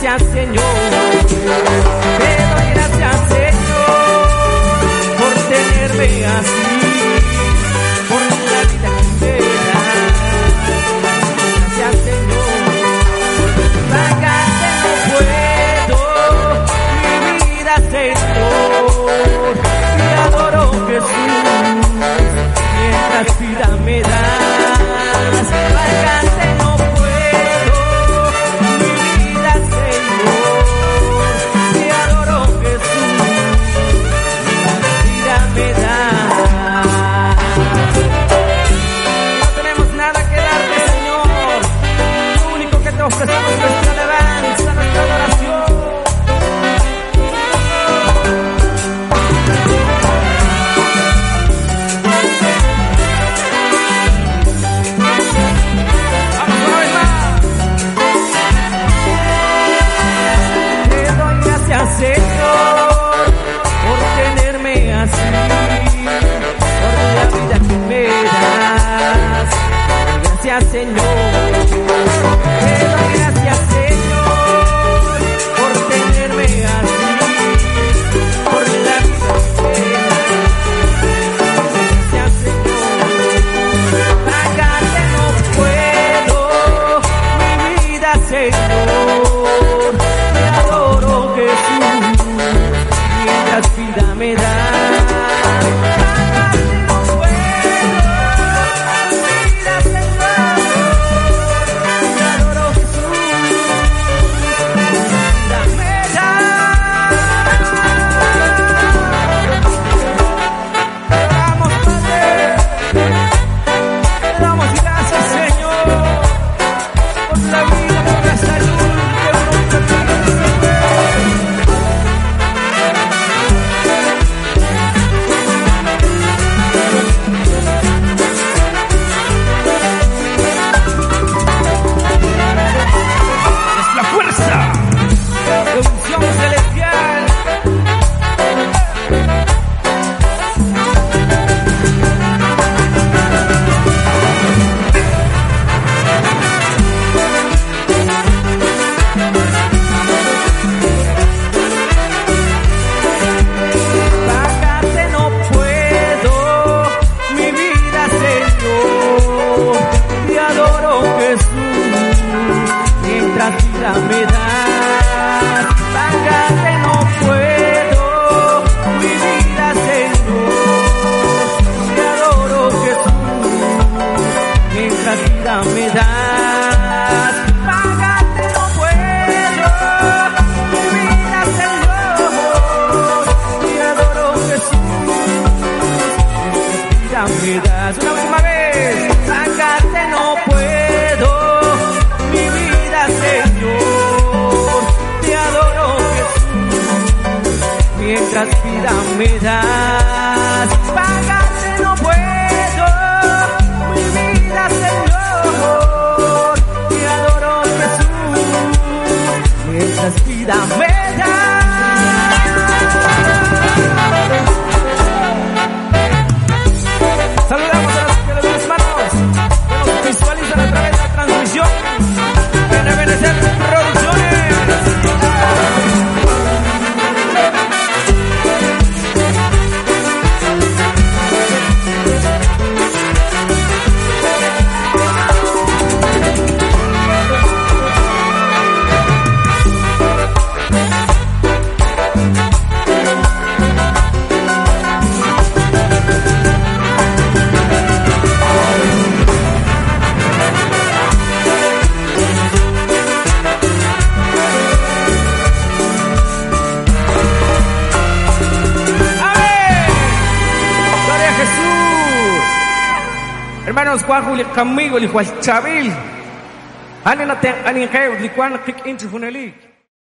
gracias, Señor. Te doy gracias, Señor, por tenerme así, por la vida que me das. Gracias, Señor. Pagarte no puedo mi vida, Señor. Te adoro, Jesús, mientras vida me das. Pagarte no puedo mi vida, Señor. Te adoro, Jesús, mientras vida me das. No tenemos nada que darte, Señor. Lo único que te ofrecemos es nuestra alabanza, nuestra adoración. Señor, por tenerme así, por la vida que me das. Gracias, Señor. Te doy gracias, Señor, por tenerme así, por la vida que me das. Gracias, Señor. Pagarte no puedo mi vida, Señor. Te adoro, Jesús, mientras vida me das. Pagarte no puedo mi vida, Señor. Te adoro, Jesús, mientras vida me das. Te adoramos, Padre. Te damos gracias, Señor, por la vida, por la salud que nos permite. Me das, pagarte no puedo mi vida, Señor. Te adoro, Jesús, mientras vida me das. Pagarte no puedo mi vida, Señor. Te adoro, Jesús, mientras vida me das. Una última vez, pagarte no puedo mi vida, Señor. Te adoro, Jesús, mientras vida me das. Pagarte no puedo mi vida, Señor. Te adoro, Jesús, mientras vida me das. Saludamos a los que les das manos, que nos visualizan a través de la transmisión. Ebenezer Producciones. Hermanos, Juan conmigo, el Juan Chabil. Anin kay, likuan kik inchi funeli.